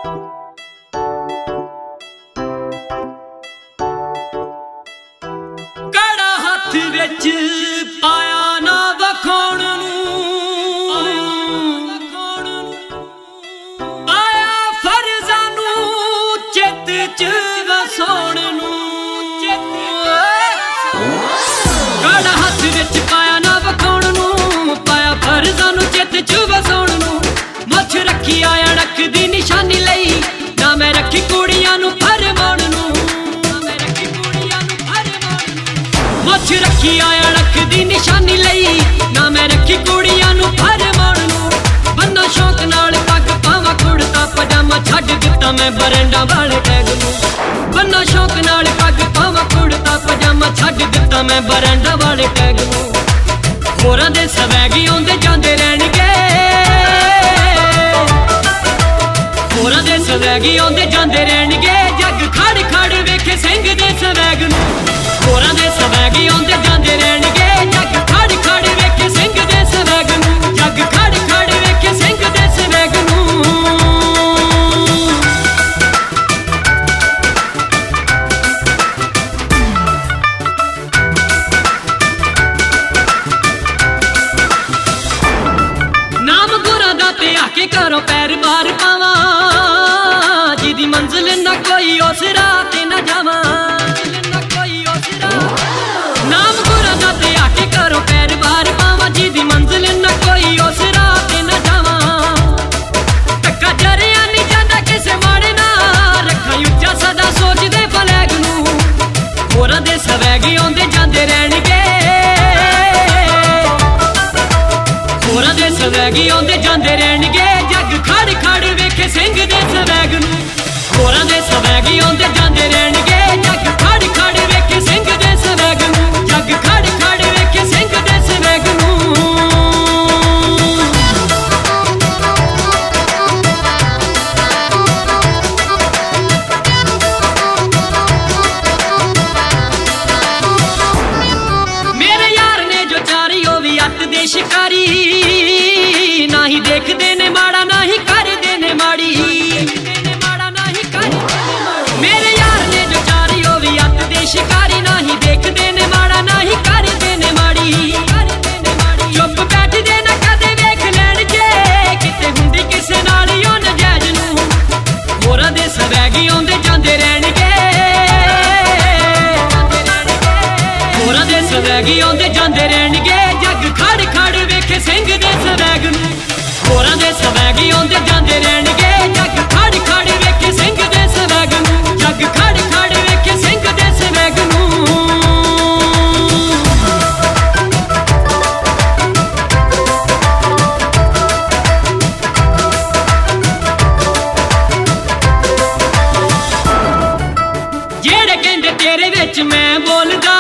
कड़ा हथ विच पाया ना वखाउण नूं, आया फर्ज़ां नूं चित च वसाउण नूं। कड़ा हथ विच पाया ना वखाउण नूं, पाया फर्ज़ां नूं चित च वसाउण नूं। मुछ रखी आया अणख दी निशानी लई, ना मैं रखी कुड़ियां नूं फरमाउण नूं। मुछ रखी आया अणख दी निशानी लई, ना मैं रखी कुड़ियां नूं फरमाउण नूं। बन्ना शौक नाल पग पावां कुड़ता पजामा, छड्ड दित्ता मैं बरंडा वाले टैग नूं। बन्ना शौक नाल पग पावां कुड़ता पजामा, छड्ड दित्ता मैं बरंडा वाले टैग नूं। होरां दे सवैगी आउंदे जांदे रहणगे, होरां दे सवैगी आउंदे जांदे रहणगे। जग खड़ खड़ वेखे सिंह दे सवैग नूं। होरां दे सवैगी आउंदे जांदे रहणगे, जग खड़ खड़ वेखे सिंह दे सवैग नूं। जग खड़ खड़ वेखे सिंह दे सवैग नूं। नाम गुरां दा ते आके घरों पैर बार पावां, जिहदी मंजिल ना कोई उस राह ते ना जावां। नाम गुरां दा ते आके घरों पैर बार पावां, जिहदी मंजिल ना कोई उस राह ते ना जावां। धक्का जरिया नहीं जांदा किसे माड़े नाल, रखां उच्चा सदा सोचदे फ्लैग नूं। होरां दे सवैगी आउंदे जांदे रहणगे, होरां दे सवैगी आउंदे जांदे रहणगे। जग खड़ खड़ वेखे सिंह दे सवैग नूं। होरां दे सवैगी आउंदे जांदे रहणगे, जग खड़ खड़ वेखे सिंह दे सवैग नूं। जग खड़ खड़ वेखे सिंह दे सवैग नूं। मेरे यार ने जो चारी ओ भी अत दे शिकारी, ना ही देखदे ने माड़ा ना ही करदे ने माड़ी। मेरे यार ने जो चारी ओ भी अत दे शिकारी, ना ही देखदे ने माड़ा ना ही करदे ने माड़ी। चुप बैठदे ना कदे वेख लैण जे, किते हुंदी किसे नाल ओ नजैज नूं। होरां दे सवैगी आउंदे जांदे रहणगे, होरां दे सवैगी आउंदे जांदे रहणगे। जग खड़ खड़ वेखे सिंह दे सवैग नूं। होरां दे सवैगी आउंदे जांदे रहणगे, जग खड़ खड़ वेखे सिंह दे सवैग नूं। जग खड़ खड़ वेखे सिंह दे सवैग नूं। जेड़े कहंदे तेरे विच मैं बोलदा,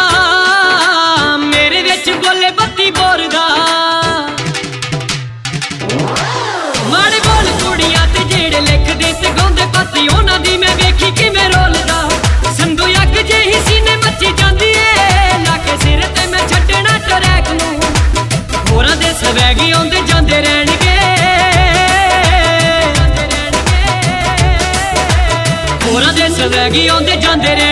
मेरे विच बोले बत्ती बोरदा। माड़े बोल कुड़ियां ते जेड़े लिखदे ते गाउंदे पत्ती, उन्हां दी मैं वेखी किवें रोलदा। संधू अग जेही सीने मच्ची जांदी ए, लाके सिर ते मैं छड्डना ट्रैक नूं। होरां दे सवैगी आउंदे जांदे रहणगे, होरां दे सवैगी आउंदे जांदे रहणगे।